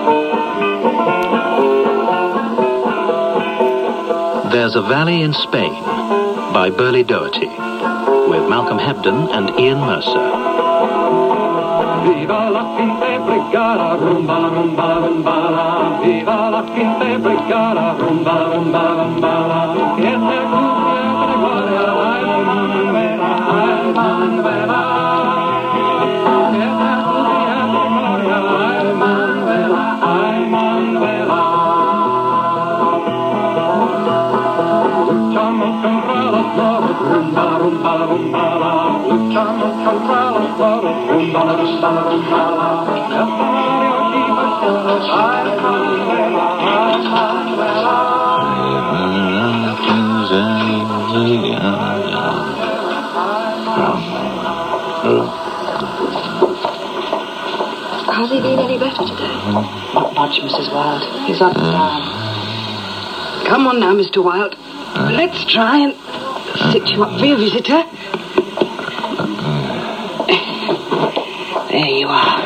There's a Valley in Spain by Burley Doherty with Malcolm Hebden and Ian Mercer. Viva la quinta brigada, rumba, rumba, rumba, la. Viva la quinta brigada, rumba, rumba, rumba, la. Esta cumbia de gloria, ay, Manuela, ay, Manuela. Esta cumbia de gloria, ay, Manuela, ay, Manuela. Luchamos contra los lobos, rumba, rumba, rumba, la. Luchamos contra los lobos, rumba, rumba, rumba, la. Esta Mario Chiva solo, ay, Manuela, ay, Manuela. Has he been any better today? Not much, Mrs. Wilde. He's up and down. Come on now, Mr. Wilde. Let's try and sit you up for your visitor. There you are.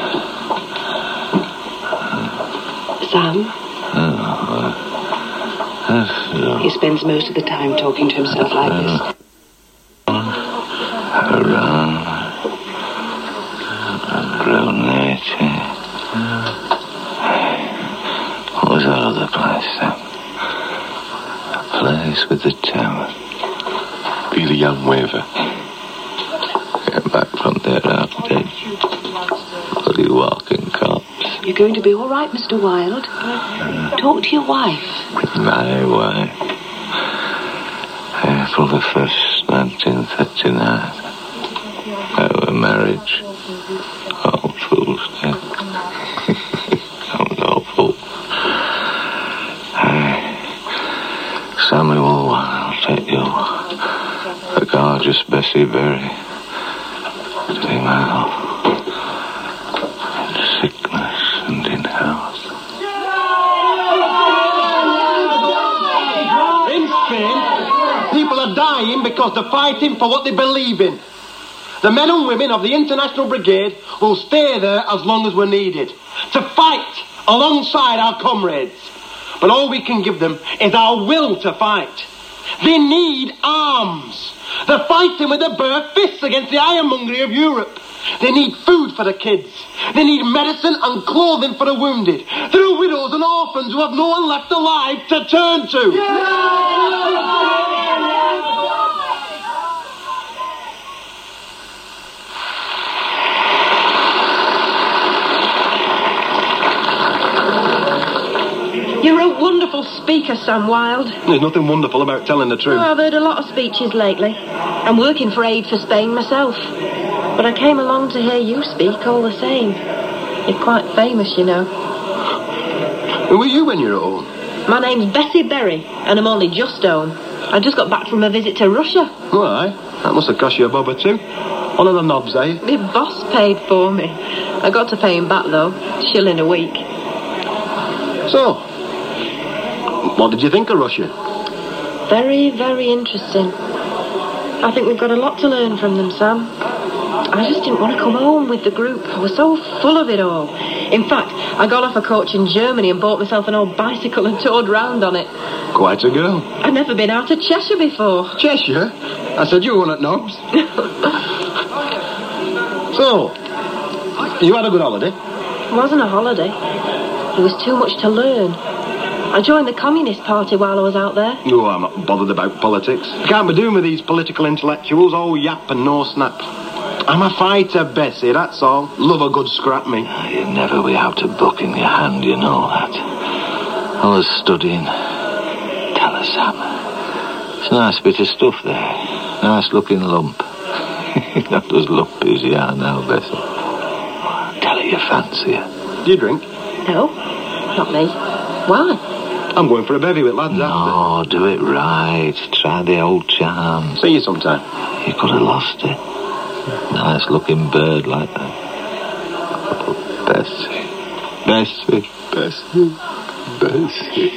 Sam? He spends most of the time talking to himself like this. What was that other place, Sam? A place with the tower. Be the young waver. Get back from there out dead. Bloody walking cops. You're going to be all right, Mr. Wilde. Talk to your wife. My wife. April the 1st, 1939. Our marriage. Old fool's day. That was awful. Samuel, I'll take you. The gorgeous Bessie Berry. To be my love. In sickness and in health. In Spain, people are dying because they're fighting for what they believe in. The men and women of the International Brigade will stay there as long as we're needed, to fight alongside our comrades. But all we can give them is our will to fight. They need arms. They're fighting with their bare fists against the ironmongery of Europe. They need food for the kids. They need medicine and clothing for the wounded. There are widows and orphans who have no one left alive to turn to. You're a wonderful speaker, Sam Wilde. There's nothing wonderful about telling the truth. Well, I've heard a lot of speeches lately. I'm working for Aid for Spain myself. But I came along to hear you speak all the same. You're quite famous, you know. Who are you when you're at home? My name's Bessie Berry, and I'm only just home. I just got back from a visit to Russia. Why? That must have cost you a bob or two. One of the knobs, eh? My boss paid for me. I got to pay him back, though. $1 a week. So, what did you think of Russia? Very, very interesting. I think we've got a lot to learn from them, Sam. I just didn't want to come home with the group. I was so full of it all. In fact, I got off a coach in Germany and bought myself an old bicycle and toured round on it. Quite a girl. I'd never been out of Cheshire before. Cheshire? I said you weren't at Knobs. So, you had a good holiday? It wasn't a holiday. It was too much to learn. I joined the Communist Party while I was out there. Oh, I'm not bothered about politics. Can't be doing with these political intellectuals, all yap and no snap. I'm a fighter, Bessie, that's all. Love a good scrap, me. You'd never be out of book in your hand, you know that. I was studying. Tell us, Sam. It's a nice bit of stuff there. Nice looking lump. Not as lumpy as you are now, Bessie. Tell her you fancy her. Do you drink? No, not me. Why? I'm going for a bevy with lads after. No, do it right. Try the old charms. See you sometime. You could have lost it. Nice looking bird like that. Oh, Bessie. Bessie. Bessie. Bessie.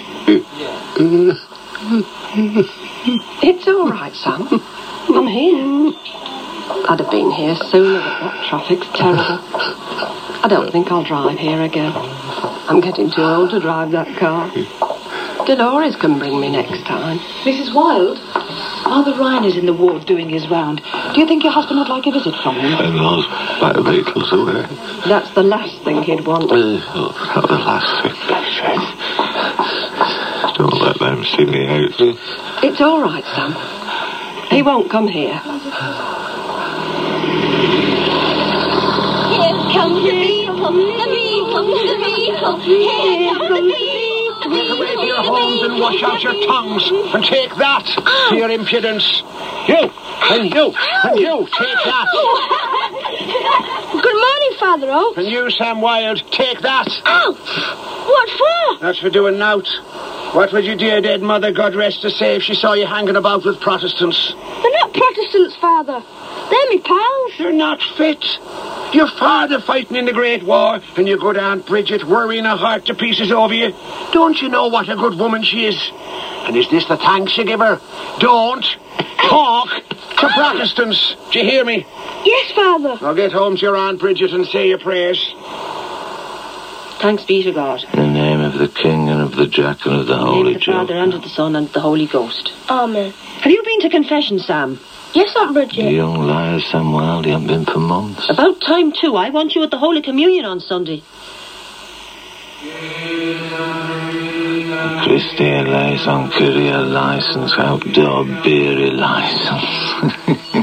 It's all right, Sam. I'm here. I'd have been here sooner, but that traffic's terrible. I don't think I'll drive here again. I'm getting too old to drive that car. Dolores can bring me next time. Mrs. Wilde, Father Ryan is in the ward doing his round. Do you think your husband would like a visit from him? And those black beetles away. That's the last thing he'd want. Not the last thing. Don't let them see me out. It's all right, Sam. He won't come here. Here comes the beetle, the beetle, the beetle. Here comes the beetle. Get away to your homes and wash out your tongues. And take that for your impudence. You, and you, and you, take that. Good morning, Father Oak. And you, Sam Wilde, take that. Ow! What for? That's for doing nought. What would your dear dead mother, God rest her, say if she saw you hanging about with Protestants? They're not Protestants, Father. They're me pals. You're not fit. Your father fighting in the Great War, and your good Aunt Bridget worrying her heart to pieces over you. Don't you know what a good woman she is? And is this the thanks you give her? Don't talk to Protestants. Do you hear me? Yes, Father. Now get home to your Aunt Bridget and say your prayers. Thanks be to God. In the name of the King and of the Jack and of the Holy In the name of the Father and of the Son and of the Holy Ghost. Amen. Have you been to confession, Sam? Yes, Aunt Bridget. You young liar, Sam Wilde, you haven't been for months. About time, too. I want you at the Holy Communion on Sunday. Christi eleison, Kyrie license, outdoor beery license.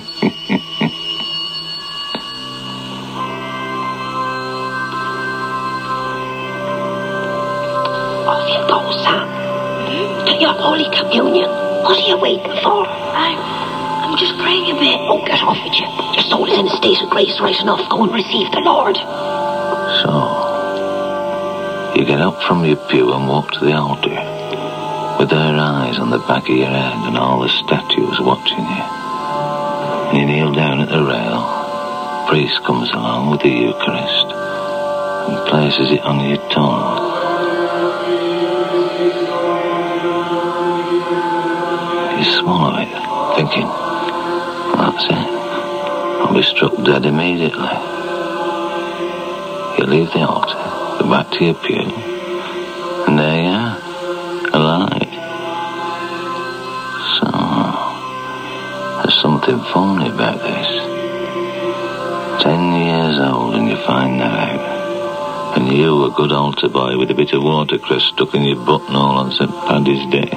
Off you go, Sam. To your Holy Communion. What are you waiting for? I'm just praying a bit. Oh, get off with you. Your soul is in a state of grace right enough. Go and receive the Lord. So, you get up from your pew and walk to the altar, with their eyes on the back of your head and all the statues watching you. And you kneel down at the rail. Priest comes along with the Eucharist and places it on your tongue. You swallow it, thinking, that's it. I'll be struck dead immediately. You leave the altar, go back to your pew, and there you are, alive. So, there's something phony about this. 10 years old and you find that out. And you, a good altar boy with a bit of watercress stuck in your buttonhole on St. Paddy's Day.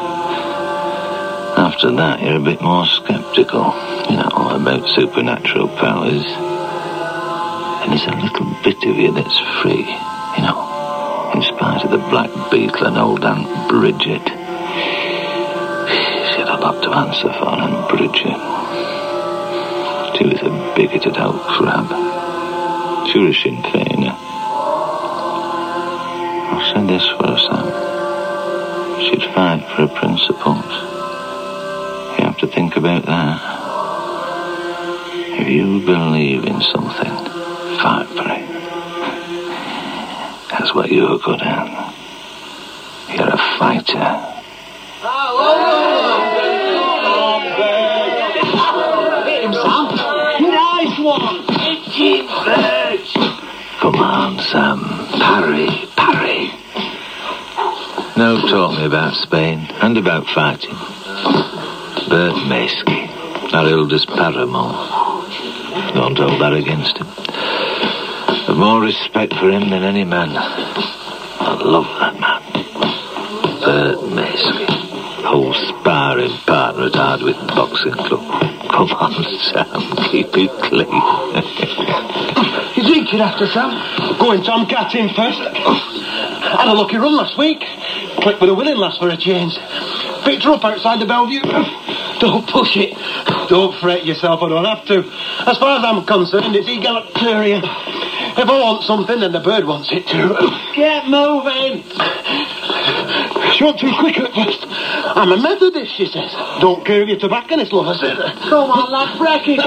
After that, you're a bit more sceptical, about supernatural powers. And there's a little bit of you that's free, in spite of the black beetle and old Aunt Bridget. She had a lot to answer for, Aunt Bridget. She was a bigoted old crab. She was a Sinn Féiner. I'll say this for her, Sam. She'd fight for her principles. You have to think about that. If you believe in something, fight for it. That's what you're good at. You're a fighter. Hit him, Sam. Nice one. Come on, Sam. Parry. Now talk me about Spain and about fighting. Bert Maskey, our eldest paramour. Don't hold that against him. I've more respect for him than any man. I love that man. Bert Maskey, old sparring partner at Hardwick Boxing Club. Come on, Sam, keep it clean. You drinking after, Sam? Going Tom Cat in first. Had a lucky run last week. Clicked with a willing lass for a change. Picked her up outside the Bellevue. Don't push it. Don't fret yourself, I don't have to. As far as I'm concerned, it's egalitarian. If I want something, then the bird wants it too. Get moving. She went too quick at first. I'm a Methodist, she says. Don't care if you're tobacconist, love, I said. Come on, lad, break it.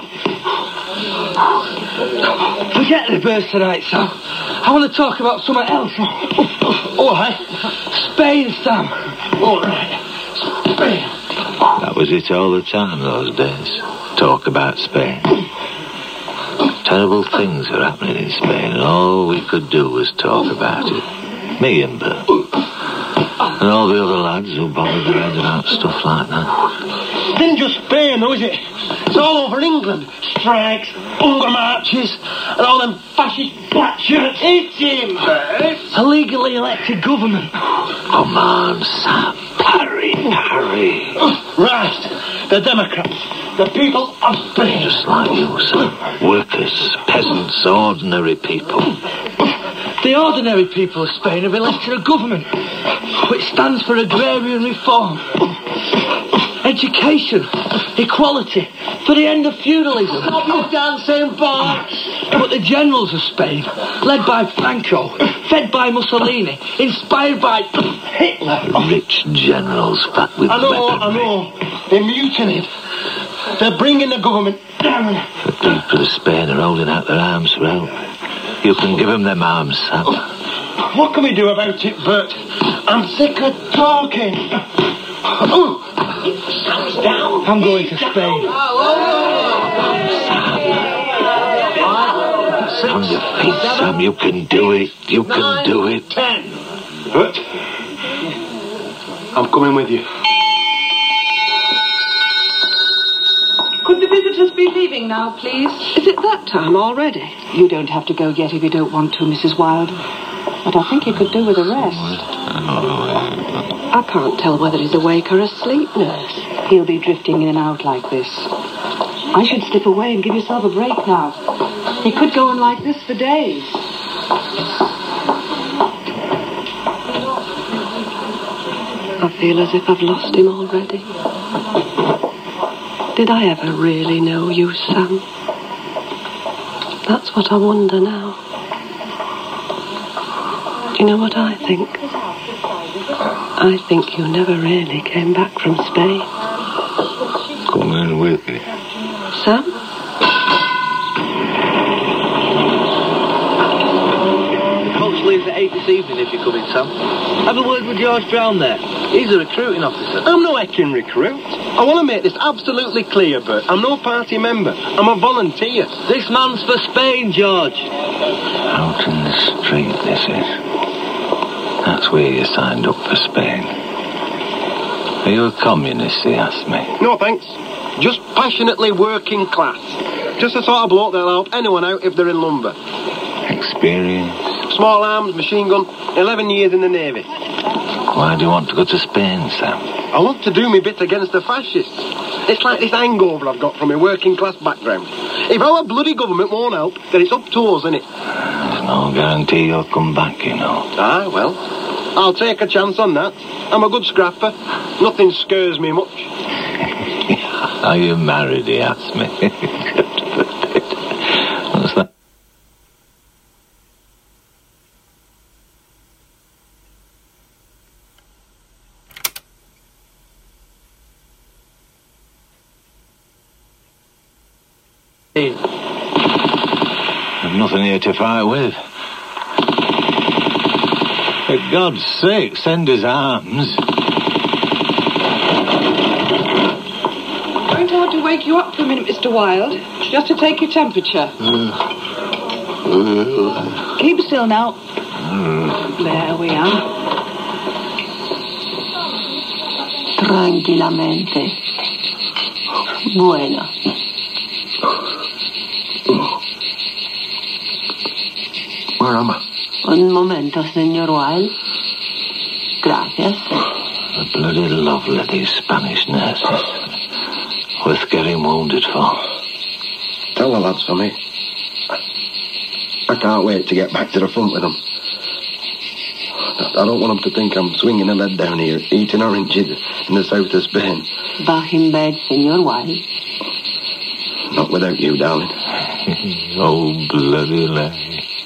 Forget the birds tonight, Sam. I want to talk about something else. All right. Spain, Sam. All right. Spain. That was it all the time those days. Talk about Spain. Terrible things are happening in Spain, and all we could do was talk about it. Me and Bert. And all the other lads who bothered their heads about stuff like that. It isn't just Spain, though, is it? It's all over England. Strikes, hunger marches, and all them fascist black shirts. It's him, Bert. A legally elected government. Come on, Sam. Parry. Right. The Democrats. The people of Spain. Just like you, Sam. Workers, peasants, ordinary people. The ordinary people of Spain have elected a government which stands for agrarian reform, education, equality, for the end of feudalism. Stop your dancing, boy. But the generals of Spain, led by Franco, fed by Mussolini, inspired by Hitler. Rich generals fat with I weaponry. know. They mutinied. They're bringing the government down. The people of Spain are holding out their arms for help. You can give them them arms, Sam. What can we do about it, Bert? I'm sick of talking. Sam's down. I'm going to Spain. On your feet, Sam. You can do it. You can do it. 10. Bert, I'm coming with you. Could the visitors be leaving now, please? Is it that time already? You don't have to go yet if you don't want to, Mrs. Wilde. But I think you could do with a rest. I can't tell whether he's awake or asleep, nurse. He'll be drifting in and out like this. I should slip away and give yourself a break now. He could go on like this for days. I feel as if I've lost him already. Did I ever really know you, Sam? That's what I wonder now. Do you know what I think? I think you never really came back from Spain. Come in with me. Sam? The coach leaves at 8 this evening if you're coming, Sam. Have a word with George Brown there. He's a recruiting officer. I'm no heckin' recruit. I want to make this absolutely clear, Bert. I'm no party member. I'm a volunteer. This man's for Spain, George. Out in the street, this is. That's where you signed up for Spain. Are you a communist, he asked me. No, thanks. Just passionately working class. Just the sort of bloke that'll help anyone out if they're in lumber. Experience? Small arms, machine gun, 11 years in the Navy. Why do you want to go to Spain, Sam? I want to do my bit against the fascists. It's like this hangover I've got from my working class background. If our bloody government won't help, then it's up to us, innit? There's no guarantee you'll come back, you know. Ah, well, I'll take a chance on that. I'm a good scrapper. Nothing scares me much. Are you married, he asked me. What's that? I've nothing here to fight with. For God's sake, send his arms. Going to want to wake you up for a minute, Mr. Wilde. Just to take your temperature. Keep still now. There we are. Tranquilamente. Bueno. Where am I? Un momento, señor Wilde. Gracias. They're bloody lovely, these Spanish nurses. Worth getting wounded for. Tell the lads for me. I can't wait to get back to the front with them. I don't want them to think I'm swinging a lead down here, eating oranges in the south of Spain. Back in bed, señor Wilde. Not without you, darling. Oh, bloody lady.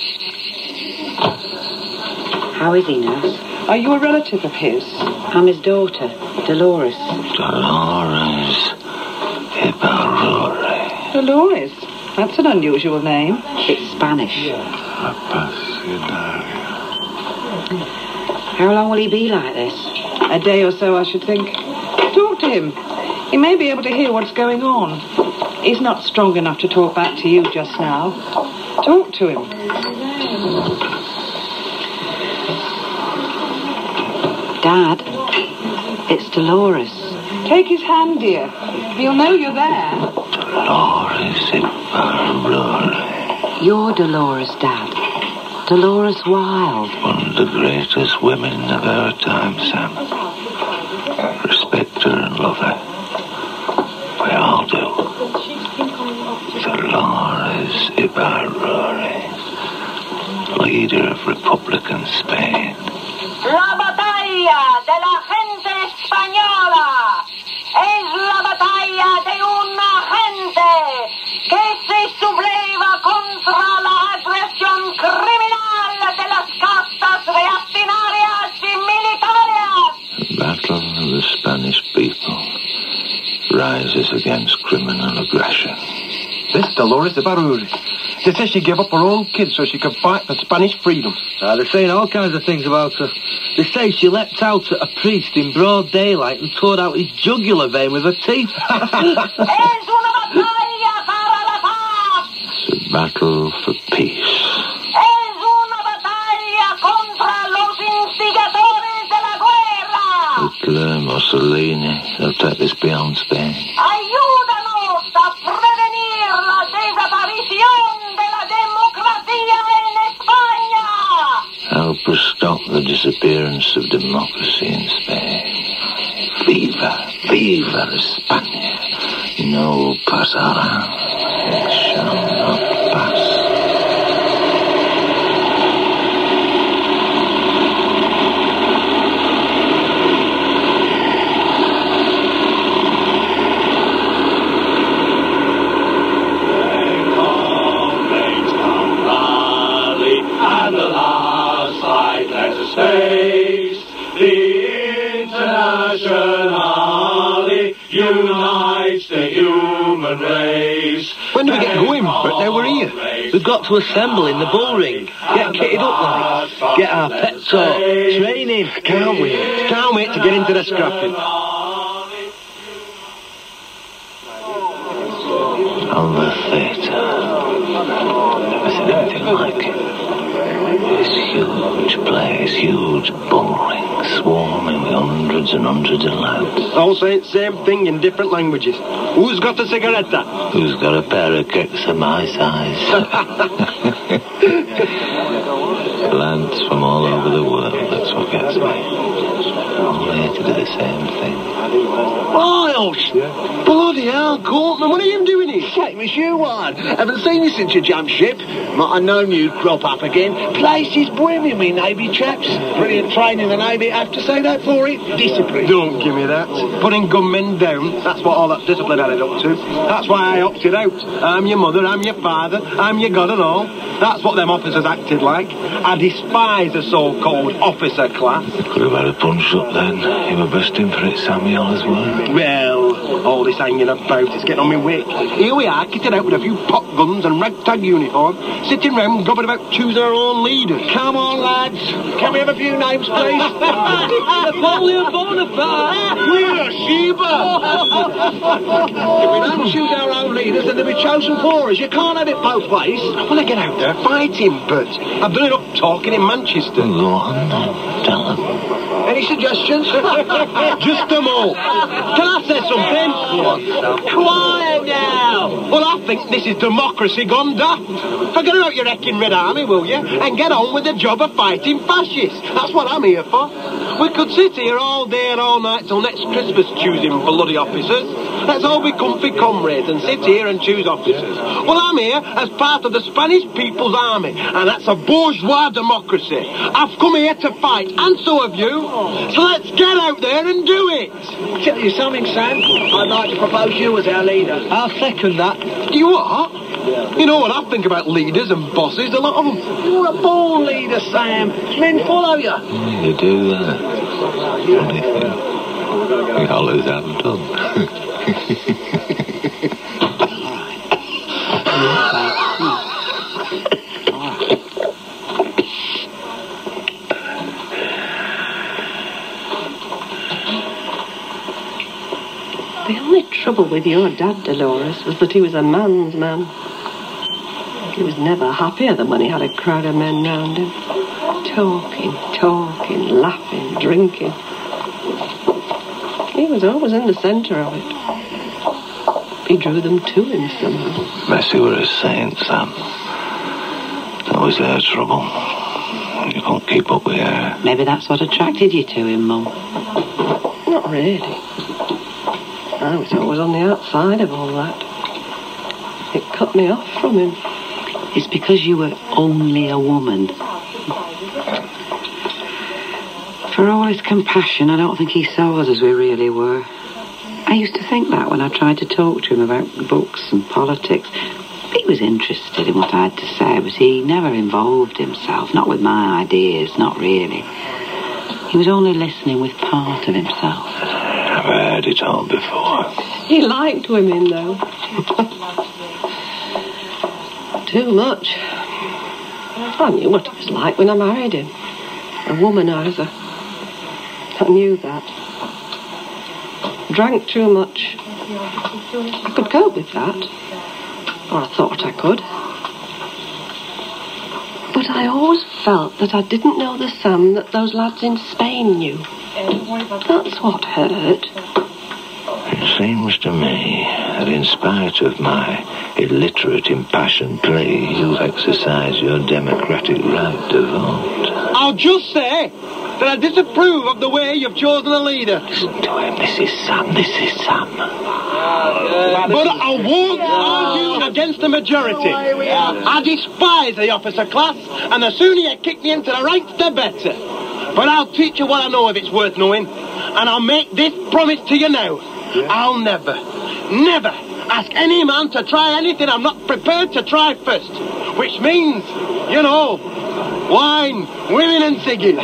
How is he, nurse? Are you a relative of his? I'm his daughter, Dolores. Dolores Ibarrure. Dolores? That's an unusual name. It's Spanish. Apasionaria. How long will he be like this? A day or so, I should think. Talk to him. He may be able to hear what's going on. He's not strong enough to talk back to you just now. Talk to him. Dad, it's Dolores. Take his hand, dear. He'll know you're there. Dolores Ibarra. You're Dolores, Dad. Dolores Wilde. One of the greatest women of our time, Sam. Respect her and love her. We all do. Dolores Ibarra, leader of Republican Spain. La batalla de la gente española es la batalla de una gente que se subleva contra la agresión criminal de las castas reaccionarias y militares. The battle of the Spanish people rises against criminal aggression. This Dolores Ibarra. They say she gave up her own kids so she could fight for Spanish freedom. They're saying all kinds of things about her. They say she leapt out at a priest in broad daylight and tore out his jugular vein with her teeth. Es una batalla para la paz. It's a battle for peace. Es una batalla contra los instigadores de la guerra. Hitler, Mussolini, they'll take this beyond Spain. Ayúdanos a prevenir la desaparición de la democracia en España. Help us stop the disappearance of democracy in Spain. Viva, viva España. No pasará. It shall not pass. And the last fight let us face the internationally unites the human race. When do we get going? But now we're here. We've got to assemble in the bull ring. Get kitted up like. Get our pep talk. Training. Can't wait. Can't wait to get into the scrapping. On the theatre. Never seen anything like it. This huge place, huge bull ring, swarming with hundreds and hundreds of lads. All saying the same thing in different languages. Who's got a cigaretta? Who's got a pair of kicks of my size? Lads from all over the world, that's what gets me. All here to do the same thing. Miles! Bloody hell, Courtman, what are you doing here? Same as you, one. Haven't seen you since you jumped ship. Might have known you'd crop up again. Place is brimming me, Navy chaps. Brilliant training in the Navy, I have to say that for it. Discipline. Don't give me that. Putting gunmen down, that's what all that discipline added up to. That's why I opted out. I'm your mother, I'm your father, I'm your god and all. That's what them officers acted like. I despise the so-called officer class. Could have had a punch up then. You were bursting for it, Samuel, as well. Well, all this hanging about is getting on my wick. Here we are, kitted out with a few pop guns and ragtag uniform, sitting round gobbling about choosing our own leaders. Come on, lads. Can we have a few names, please? Napoleon Bonaparte. We're Sheba. If we don't choose our own leaders, then they'll be chosen for us. You can't have it both ways. I want to get out there fighting, but I've done enough talking in Manchester. Go on then, tell them. Any suggestions? Just them all. Can I say something? Quiet now. Well, I think this is democracy gone daft. Forget about your heckin' Red Army, will you? And get on with the job of fighting fascists. That's what I'm here for. We could sit here all day and all night till next Christmas choosing bloody officers. Let's all be comfy comrades and sit here and choose officers. Well, I'm here as part of the Spanish People's Army, and that's a bourgeois democracy. I've come here to fight, and so have you. So let's get out there and do it. Tell you something, Sam. I'd like to propose you as our leader. I'll second that. You what? You know what I think about leaders and bosses, a lot of them. You're a born leader, Sam. Men follow you. You do that. Funny thing. We always haven't done. The only trouble with your dad, Dolores, was that he was a man's man. He was never happier than when he had a crowd of men round him. Talking, laughing, drinking. He was always in the centre of it. He drew them to him somehow. Bessie were a saint, Sam. That was their trouble. You can't keep up with her. Maybe that's what attracted you to him, Mum. Not really. I was always on the outside of all that. It cut me off from him. It's because you were only a woman. For all his compassion, I don't think he saw us as we really were. I used to think that when I tried to talk to him about books and politics. He was interested in what I had to say, but he never involved himself, not with my ideas, not really. He was only listening with part of himself. I've heard it all before. He liked women, though. Too much. I knew what he was like when I married him. A womanizer. I knew that. Drank too much. I could cope with that. Or I thought I could. But I always felt that I didn't know the Sam that those lads in Spain knew. That's what hurt. It seems to me that in spite of my illiterate, impassioned plea, you've exercised your democratic right to vote. I'll just say that I disapprove of the way you've chosen a leader. Listen to him. This is Sam. But I won't argue against the majority. I despise the officer class, and the sooner you kick me into the ranks, the better. But I'll teach you what I know if it's worth knowing, and I'll make this promise to you now. I'll never ask any man to try anything I'm not prepared to try first. Which means, you know, wine, women and ciggies.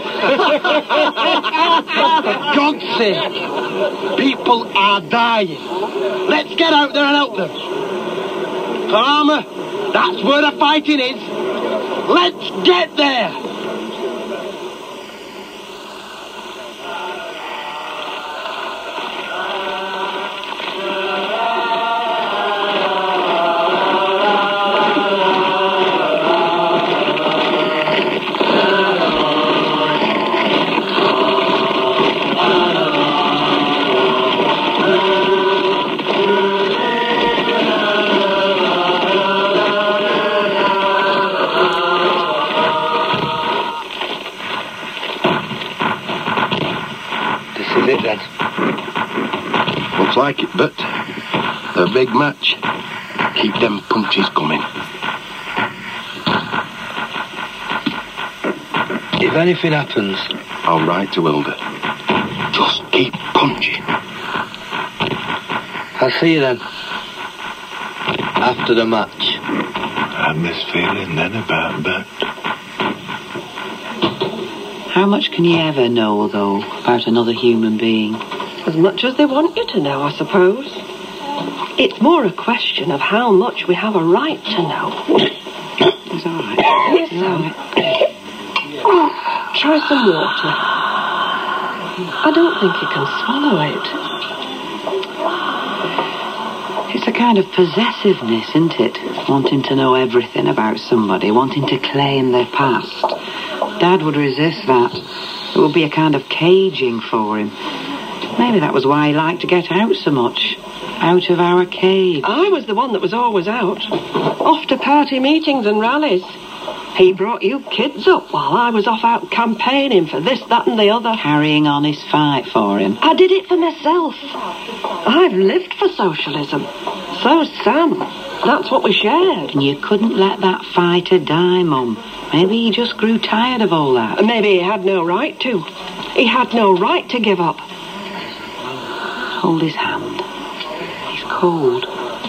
For God's sake, people are dying. Let's get out there and help them. Karama, that's where the fighting is. Let's get there. Looks like it, but a big match. Keep them punches coming. If anything happens, I'll write to Hilda. Just keep punching. I'll see you then. After the match. I had this feeling then about Bert. How much can you ever know, though, about another human being? As much as they want you to know, I suppose. It's more a question of how much we have a right to know. It's all right. Yes, Sam. Try some water. I don't think you can swallow it. It's a kind of possessiveness, isn't it? Wanting to know everything about somebody, wanting to claim their past. Dad would resist that. It would be a kind of caging for him. Maybe that was why he liked to get out so much. Out of our cage. I was the one that was always out. Off to party meetings and rallies. He brought you kids up while I was off out campaigning for this, that and the other. Carrying on his fight for him. I did it for myself. I've lived for socialism. So's Sam. That's what we shared. And you couldn't let that fighter die, Mum. Maybe he just grew tired of all that. Maybe he had no right to. He had no right to give up. Hold his hand. He's cold.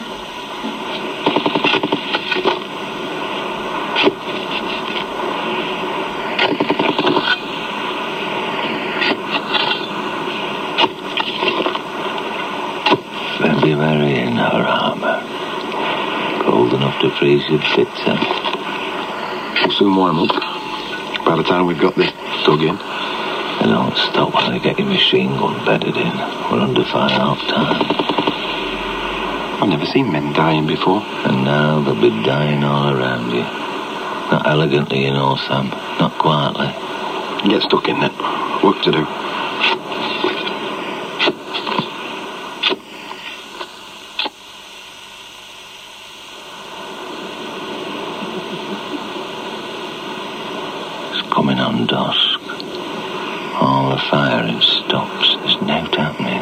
They'll be very in her armour. Cold enough to freeze your bits out. We'll soon warm up. By the time we've got this dug in. They don't stop when they get your machine gun bedded in. We're under fire half time. I've never seen men dying before. And now they'll be dying all around you. Not elegantly, you know, Sam. Not quietly. Get stuck in it. Work to do. It's coming on dusk. All the firing stops. There's no happening.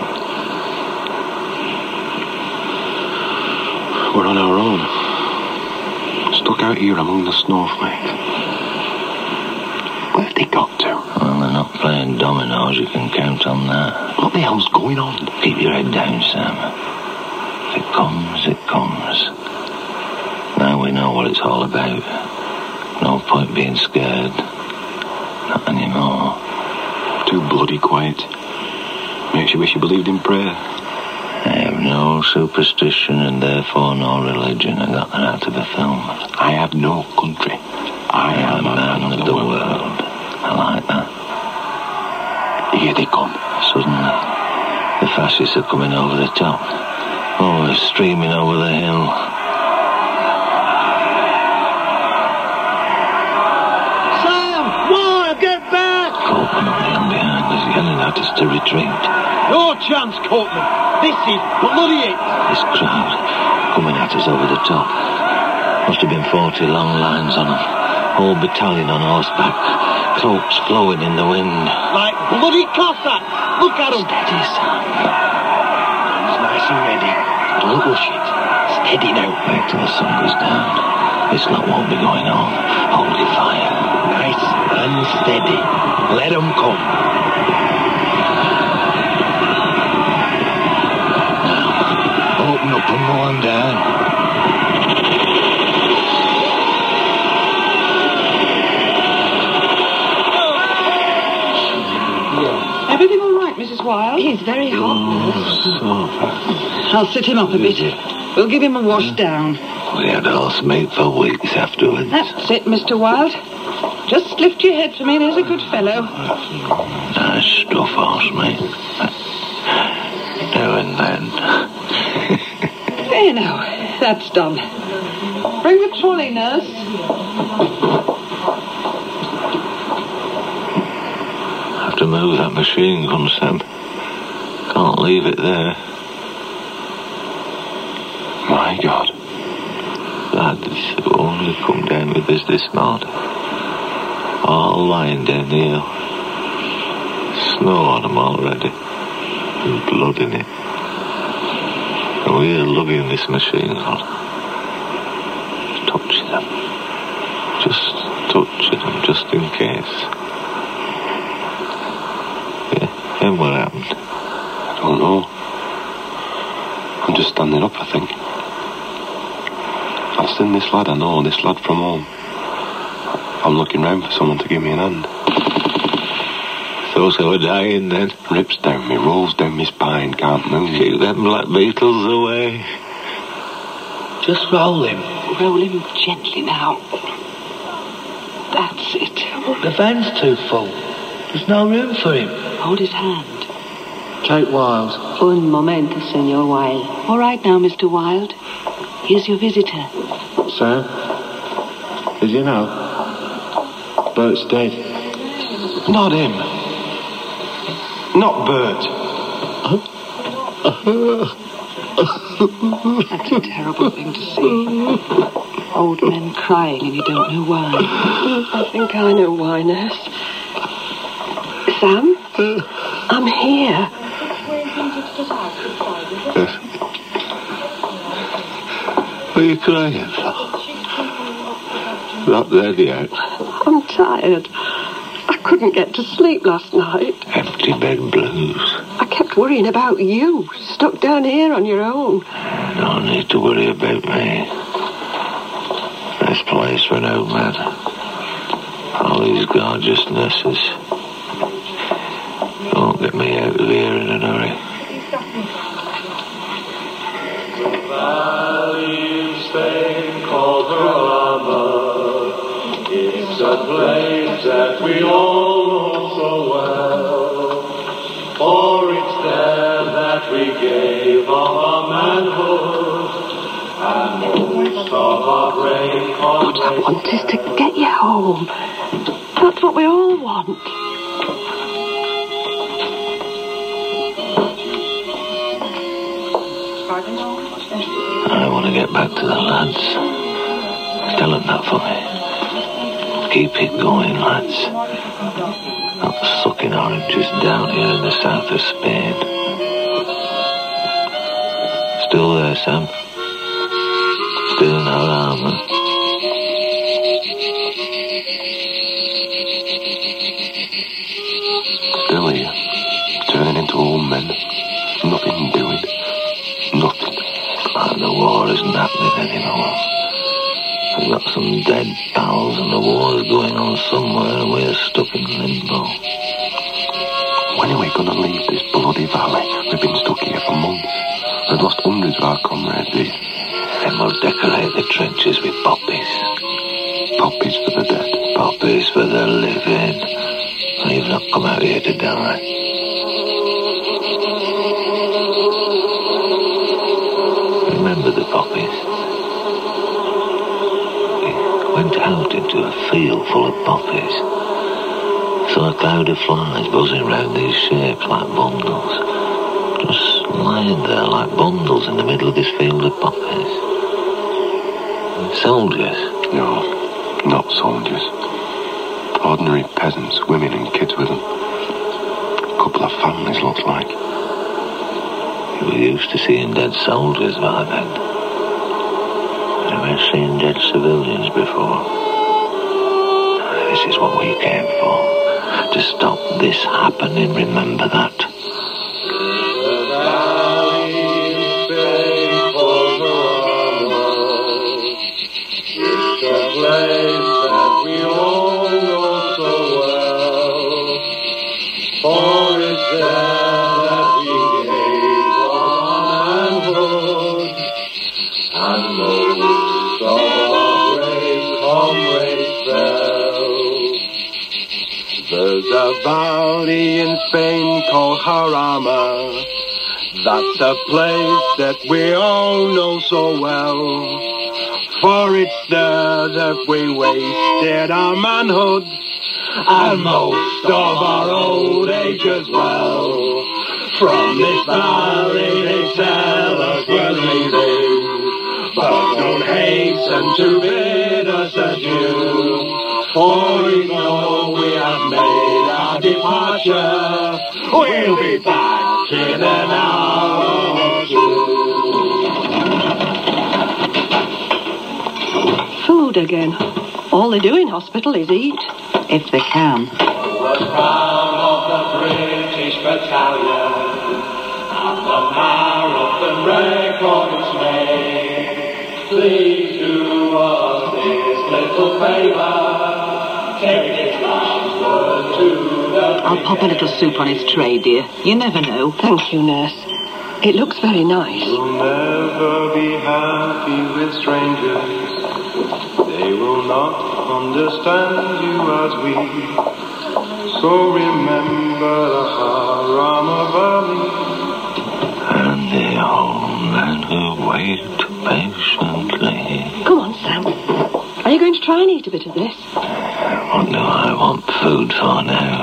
We're on our own. Stuck out here among the snowflakes. Where have they got to? Well, they're not playing dominoes. You can count on that. What the hell's going on? Keep your head down, Sam. If it comes, it comes. Now we know what it's all about. No point being scared. Not anymore. Too bloody quiet. Makes you wish you believed in prayer. I have no superstition and therefore no religion. I got that out of a film. I have no country. I am a man of the world. I like that. Here they come. Suddenly, the fascists are coming over the top. Oh, they're streaming over the hill. Sam! Why? Get back! Copeland running behind us, yelling at us to retreat. No chance, Copeland. This is bloody it. This crowd coming at us over the top. Must have been 40 long lines on them. Whole battalion on horseback. Cloaks blowing in the wind. Like bloody Cossacks. Look at them. Steady, Sam. Guns nice and ready. Don't rush it. Steady now. Wait till the sun goes down. This lot won't be going on. Hold your fire. Nice and steady. Let them come. Now, open up and mow them down. Everything all right, Mrs. Wilde? He's very hot. I'll sit him up a bit. We'll give him a wash down. We had horse meat for weeks afterwards. That's it, Mr. Wilde. Just lift your head for me, there's a good fellow. Nice stuff, horse meat. Now and then. There now, that's done. Bring the trolley, nurse. Have to move that machine gun, Sam. Can't leave it there. My God. Lads who only come down with us this morning. All lying down here. Snow on them already. And blood in it. And we're lugging this machine gun. Touch them. Just touch them, just in case. Yeah, and what happened? I don't know. I'm just standing up, I think. I've seen this lad I know, this lad from home. I'm looking round for someone to give me an hand. Thought I were dying then. Rips down me, rolls down my spine, can't move. Keep them black beetles away. Just roll him. Roll him gently now. That's it. The van's too full. There's no room for him. Hold his hand. Take Wild. Un momento, Senor Wilde. All right now, Mr. Wilde. Here's your visitor. Sam? Did you know? Bert's dead. Not him. Not Bert. That's a terrible thing to see. Old men crying and you don't know why. I think I know why, nurse. Sam? I'm here. What are you crying for? Not ready yet. I'm tired. I couldn't get to sleep last night. Empty bed blues. I kept worrying about you, stuck down here on your own. No need to worry about me. Nice place for an old man. All these gorgeous nurses. Don't get me out of here in a hurry. Valley in Spain called Granada. It's a place that we all know so well. For it's there that we gave up our manhood But I want us to get you home. That's what we all want. I want to get back to the lads. Tell them that for me. Keep it going, lads. Not sucking oranges down here in the south of Spain. Still there, Sam? Still in our armour? Still here, turning into old men. Nothing doing. Nothing. And the war isn't happening anymore. We've got some dead pals and the war's going on somewhere and we're stuck in limbo. When are we going to leave this bloody valley? We've been stuck here for months. We've lost hundreds of our comrades here. Then we'll decorate the trenches with poppies. Poppies for the dead. Poppies for the living. We've not come out here to die. Remember the poppies? We went out into a field full of poppies. Saw a cloud of flies buzzing round these shapes like bundles. Just lying there like bundles in the middle of this field of poppies. Soldiers? No, not soldiers. Ordinary peasants, women and kids with them. A couple of families, looks like. We were used to seeing dead soldiers by then. Never seen dead civilians before. This is what we came for. To stop this happening, remember that. There's a valley in Spain called Jarama. That's a place that we all know so well. For it's there that we wasted our manhood and most of our old age as well. From this valley they tell us we're leaving, but don't hasten to bid us adieu. For we know we have made our departure. We'll be back in an hour or two. Food again. All they do in hospital is eat. If they can. The crown of the British battalion and the marathon record it's made. Please do us this little favour. I'll pop a little soup on his tray, dear. You never know. Thank you, nurse. It looks very nice. We'll never be happy with strangers. They will not understand you as we. So remember the Jarama Valley. And the old men who wait patiently. Come on, Sam. Are you going to try and eat a bit of this? What do I want food for now?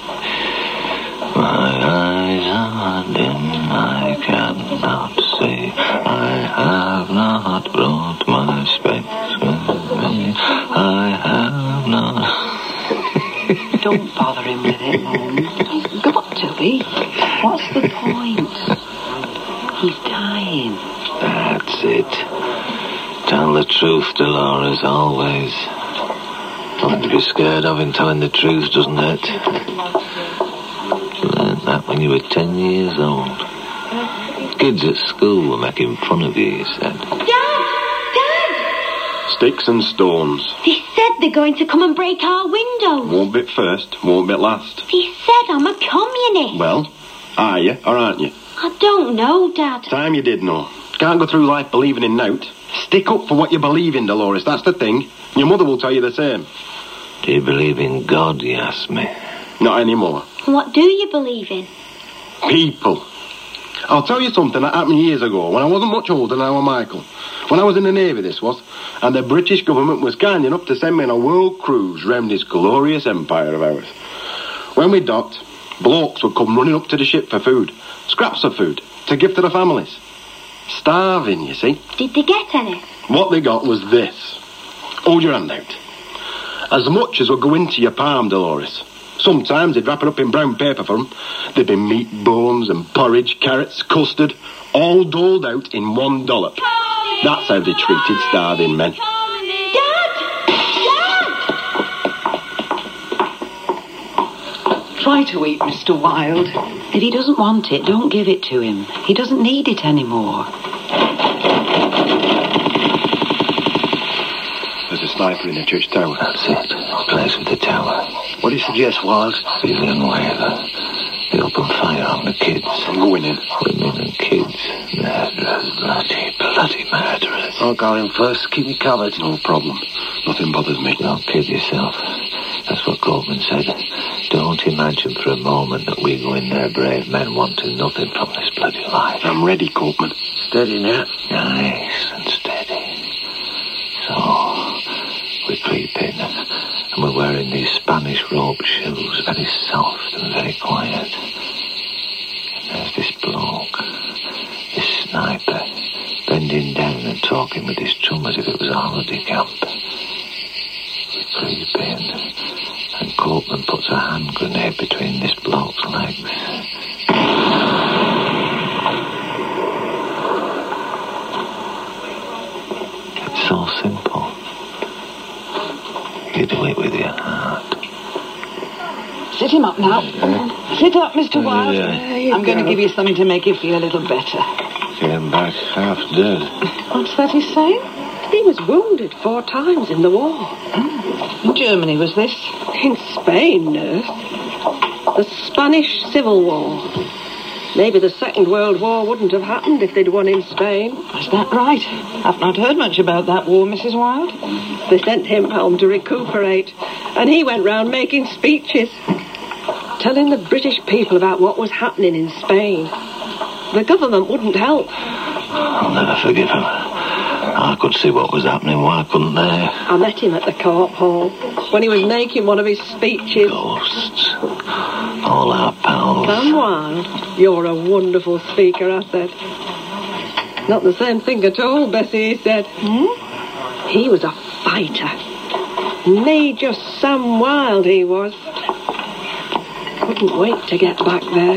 My eyes are dim, I cannot see. I have not brought my specs with me. I have not... Don't bother him with it, Mum. He's got to be. What's the point? He's dying. That's it. Tell the truth, Dolores, always. Nothing to be scared of in telling the truth, doesn't it? You learned that when you were 10 years old. Kids at school were making fun of you, you said. Dad! Sticks and stones. They said they're going to come and break our windows. Won't bit first, won't bit last. They said I'm a communist. Well, are you or aren't you? I don't know, Dad. Time you did know. Can't go through life believing in nought. Stick up for what you believe in, Dolores, that's the thing. Your mother will tell you the same. Do you believe in God, you asked me? Not anymore. What do you believe in? People. I'll tell you something that happened years ago when I wasn't much older than our Michael. When I was in the Navy, this was, and the British government was kind enough to send me on a world cruise round this glorious empire of ours. When we docked, blokes would come running up to the ship for food, scraps of food, to give to the families. Starving, you see. Did they get any? What they got was this. Hold your hand out. As much as would go into your palm, Dolores. Sometimes they'd wrap it up in brown paper for them. There'd be meat, bones and porridge, carrots, custard, all doled out in one dollop. That's how they treated starving men. Try to eat, Mr. Wilde. If he doesn't want it, don't give it to him. He doesn't need it anymore. There's a sniper in the church tower. That's it. Place with the tower. What do you suggest, Wild? Feeling whatever. They open fire on the kids. I'm going in. Women and kids. Murderers. Bloody murderers. I'll go in first. Keep me covered. No problem. Nothing bothers me. Don't kid yourself. That's what Coleman said. Don't imagine for a moment that we go in there brave men wanting nothing from this bloody life. I'm ready, Coleman. Steady now. Nice and steady. So, we creep in and we're wearing these Spanish rope shoes, very soft and very quiet. And there's this bloke, this sniper, bending down and talking with his chum as if it was a holiday camp. We creep in and Copeland puts a hand grenade between this bloke's legs. It's so simple. You do it with your heart. Sit him up now. Sit up, Mr. Wilde. I'm going to give you something to make you feel a little better. Came back half dead. What's that he's saying? He was wounded 4 times in the war. In Germany, was this? In Spain, nurse. The Spanish Civil War. Maybe the Second World War wouldn't have happened if they'd won in Spain. Is that right? I've not heard much about that war, Mrs. Wilde. They sent him home to recuperate, and he went round making speeches, telling the British people about what was happening in Spain. The government wouldn't help. I'll never forgive him. I could see what was happening. Why couldn't they? I met him at the Co-op Hall when he was making one of his speeches. Ghosts. All our pals. Sam Wilde, you're a wonderful speaker, I said. Not the same thing at all, Bessie, he said. He was a fighter. Major Sam Wilde, he was. Couldn't wait to get back there.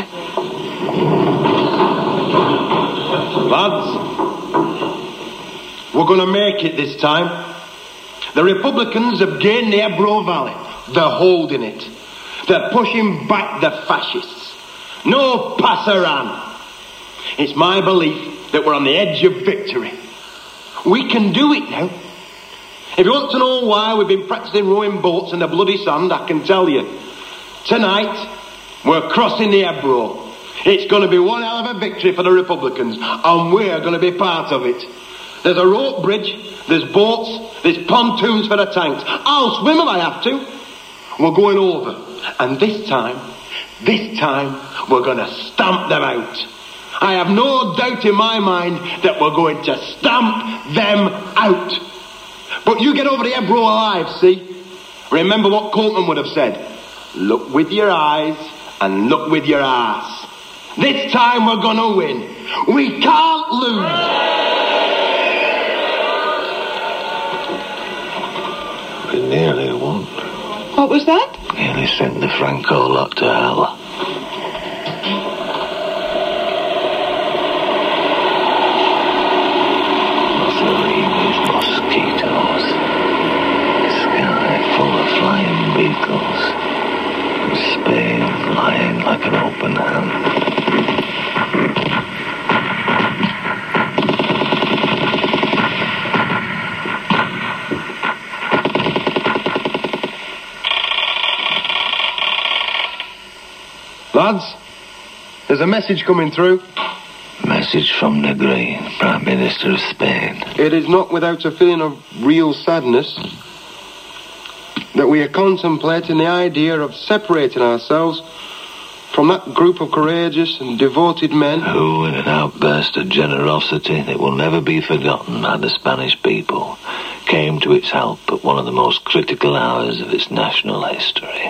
Lads, we're going to make it this time. The Republicans have gained the Ebro Valley. They're holding it. They're pushing back the fascists. No passaran. It's my belief that we're on the edge of victory. We can do it now. If you want to know why we've been practicing rowing boats in the bloody sand, I can tell you. Tonight, we're crossing the Ebro. It's going to be one hell of a victory for the Republicans, and we're going to be part of it. There's a rope bridge, there's boats, there's pontoons for the tanks. I'll swim if I have to. We're going over, and this time, we're going to stamp them out. I have no doubt in my mind that we're going to stamp them out. But you get over the Ebro alive, see? Remember what Colton would have said. Look with your eyes and look with your ass. This time we're going to win. We can't lose. We nearly won. What was that? Nearly sent the Franco lot to hell. Mussolini's mosquitoes. The sky full of flying beetles. And Spain lying like an open hand. Lads, there's a message coming through. Message from Negrin, Prime Minister of Spain. It is not without a feeling of real sadness that we are contemplating the idea of separating ourselves From that group of courageous and devoted men. Who, in an outburst of generosity that will never be forgotten by the Spanish people, came to its help at one of the most critical hours of its national history.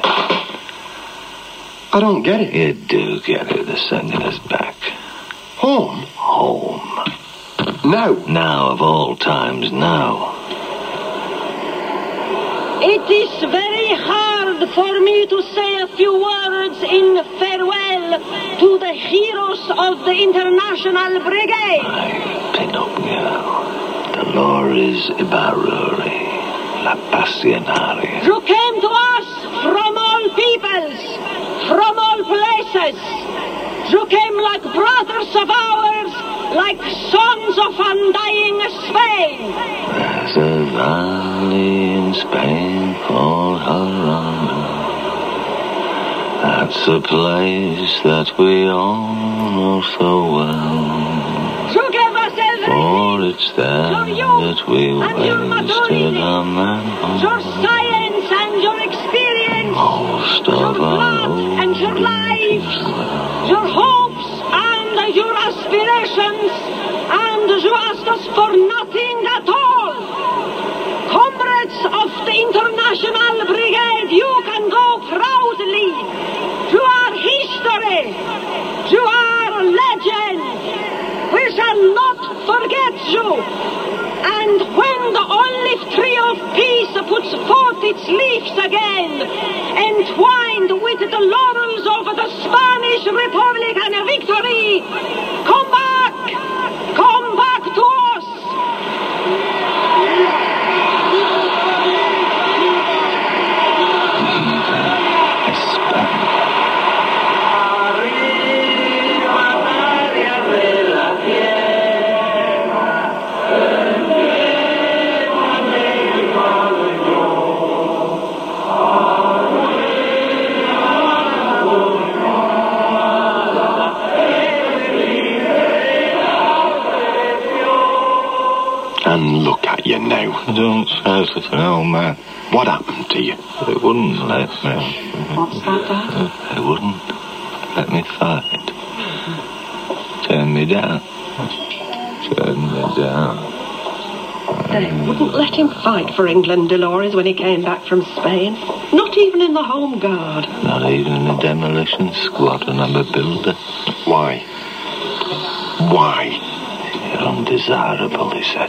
I don't get it. You do get it. They're sending us back. Home? Home. Now? Now, of all times, now. It is very hard for me to say a few words in farewell to the heroes of the International Brigade. Ay, Pinocchio, Dolores Ibarruri, La Pasionaria. You came to us from all peoples, from all places. You came like brothers of ours, like sons of undying Spain. There's a valley in Spain called Jarana. That's a place that we all know so well. You gave us everything. For it's there that we wasted our man. Your science and your experience. Most your of blood and your lives. Your hopes and your aspirations. And you asked us for nothing at all. Comrades of the International Brigade, you can go proudly. You are history. You are legend. We shall not forget you. And when the olive tree of peace puts forth its leaves again, entwined with the laurels of the Spanish Republican victory, come back to us. And look at you now. Don't shout at an old man. What happened to you? They wouldn't let me. What's that, Dad? They wouldn't let me fight. Turn me down. Turn me down. They wouldn't let him fight for England, Dolores, when he came back from Spain. Not even in the Home Guard. Not even in the demolition squadron of a builder. Why? Why? You're undesirable, he said.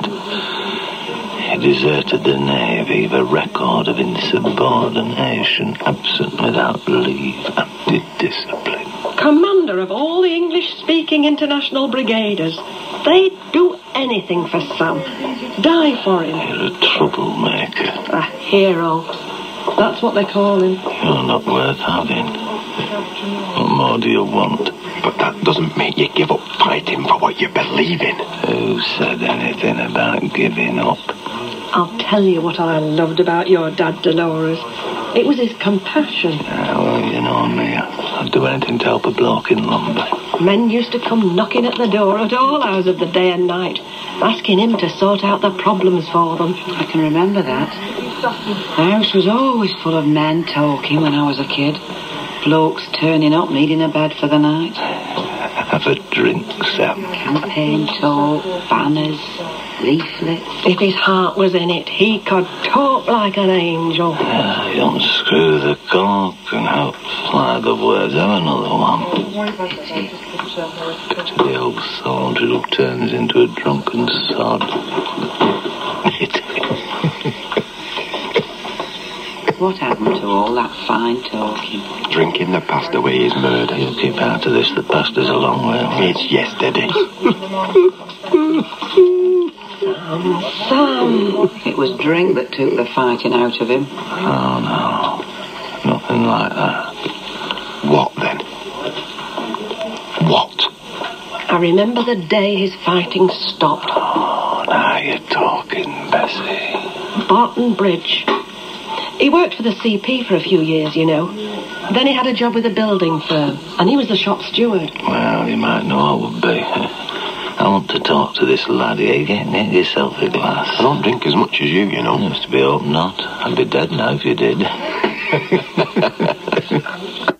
He deserted the Navy, the record of insubordination, absent without leave, anti-discipline. Commander of all the English-speaking international brigaders. They'd do anything for Sam. Die for him. You're a troublemaker. A hero. That's what they call him. You're not worth having. What more do you want? But that doesn't make you give up fighting for what you believe in. Who said anything about giving up? I'll tell you what I loved about your dad, Dolores. It was his compassion. Well, you know me. I'd do anything to help a bloke in lumber. Men used to come knocking at the door at all hours of the day and night, asking him to sort out their problems for them. I can remember that. The house was always full of men talking when I was a kid. Blokes turning up, needing a bed for the night. Have a drink, Sam. Campaign talk, banners, leaflets. If his heart was in it, he could talk like an angel. You unscrew the cork and help fly the words. Have another one. Picture the old soldier who turns into a drunken sod. What happened to all that fine talking? Drinking the past away is murder. You keep out of this. The past is a long way away. It's yesterday. Sam. It was drink that took the fighting out of him. Oh, no. Nothing like that. What then? What? I remember the day his fighting stopped. Oh, now you're talking, Bessie. Barton Bridge. He worked for the CP for a few years, you know. Then he had a job with a building firm, and he was the shop steward. Well, you might know I would be. I want to talk to this lad here. Get yourself a glass. I don't drink as much as you know. Used to be hope not. I'd be dead now if you did.